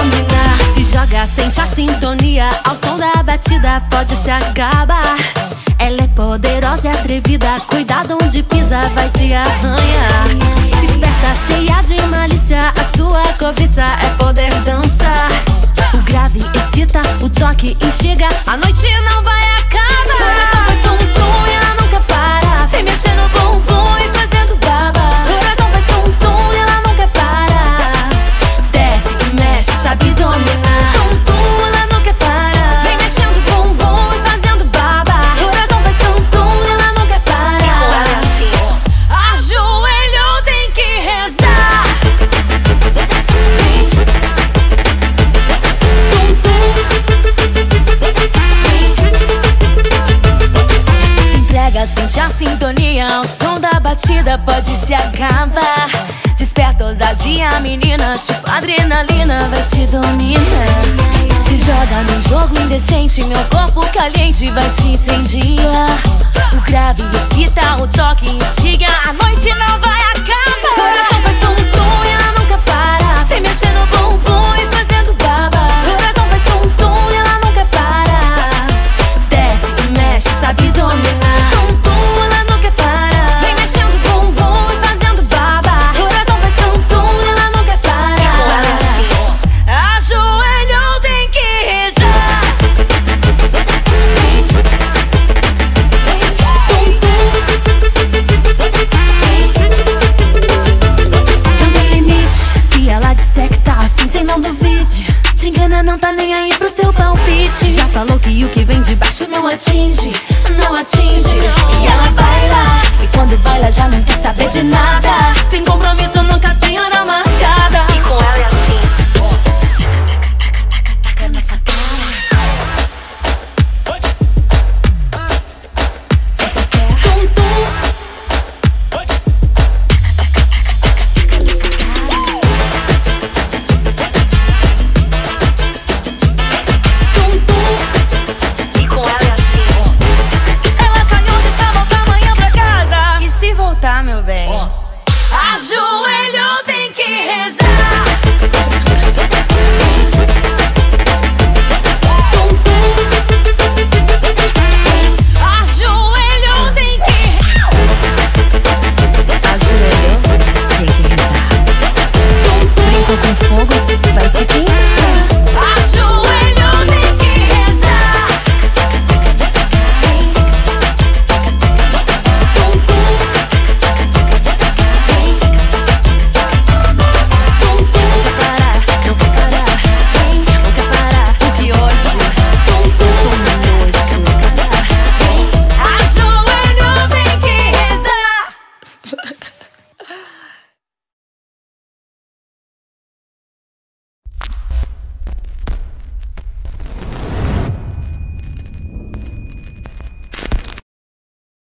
dominar. Se joga, sente a sintonia, ao som da batida pode se acabar. Ela é poderosa e atrevida, cuidado onde pisa, vai te arranhar. Esperta, cheia de malícia, a sua cobiça é poder dançar. O grave excita, o toque instiga, a noite não vai acabar. O coração faz tum-tum e ela nunca para, vem mexer no bumbum e fazendo baba. O coração faz tum-tum e ela nunca para, desce e mexe, sabe dominar. Tum-tum, ela nunca para, vem mexendo o bumbum e fazendo baba. O coração faz tum-tum e ela nunca para, ajoelhou, tem que rezar. Vem. Se entrega, sente a sintonia, ao som da batida pode se acabar. Desperta ousadia, menina, tipo adrenalina vai te dominar. Se joga num jogo indecente, meu corpo caliente vai te incendiar. O grave excita, o toque instiga, a noite não vai acabar. O coração faz tum-tum e ela nunca para, vem mexer no bumbum e fazendo baba. O coração faz tum-tum e ela nunca para, desce e mexe, sabe dominar. Tum-tum, ela nunca para, vem mexendo o bumbum e fazendo baba. O coração faz tum-tum e ela nunca para, ajoelhou, tem que rezar. Vem. Não tem limite, se ela disser que tá afim, cê não duvide. Te engana, não tá nem aí pro seu palpite. Já falou que o que vem de baixo não atinge, não atinge. E ela baila, e quando baila já não quer saber de nada. Sem compromisso nunca tem hora marcada.